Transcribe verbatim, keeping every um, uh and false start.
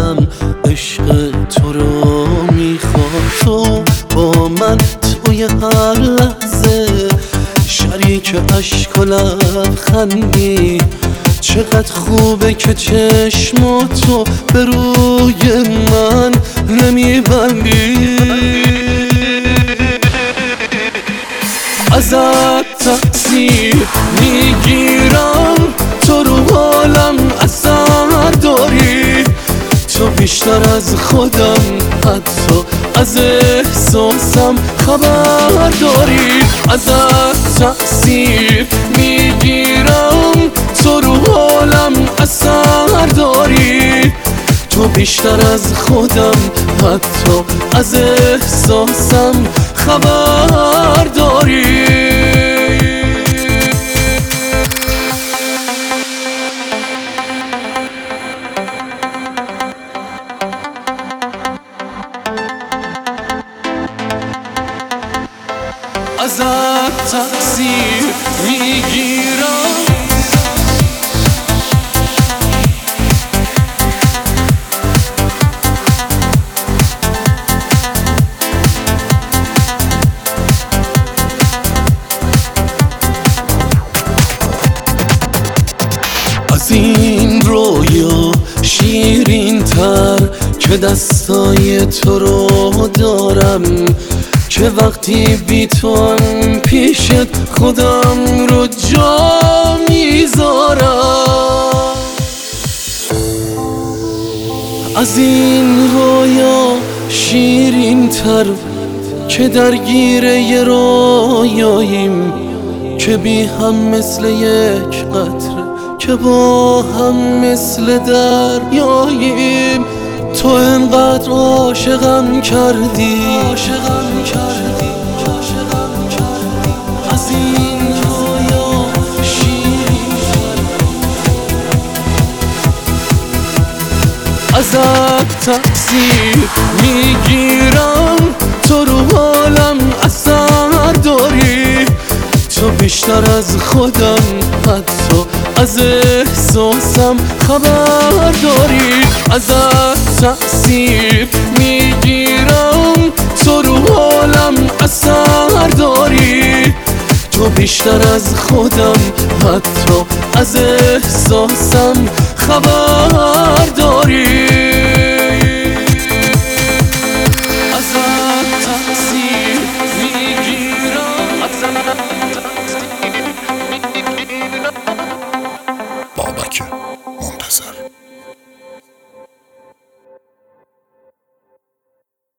دلم عشق تو رو میخواد. تو با من توی هر لحظه شریک اشک و لبخندی. چقدر خوبه که چشماتو به روی من نمیبندی. ازت تقصیر میگیرم، تو رو حالم اثر داری. تو بیشتر از خودم حتی از احساسم خبر داری. ازت تقصیر میگیرم، تو رو حالم اثر داری. تو بیشتر از خودم حتی از احساسم خبر داری. ازت تقصیر میگیرم، از این رویا شیرین تر که دستای تو رو دارم. که وقتی بی تو هم پیشت خودم رو جا میذارم. از این رویا شیرین تر که درگیر یه رویاییم. که بی هم مثل یک قطره، که با هم مثل دریاییم. تو انقدر عاشقم کردی، عاشقم کردی، عاشقم کردی. از این رویا شیرین ازت تقصیر میگیرم، تو رو حالم اثر داری. تو بیشتر از خودم حتی از احساسم خبر داری. ازت تقصیر میگیرم، تو رو حالم اثر داری. تو بیشتر از خودم حتی از احساسم خبر داری.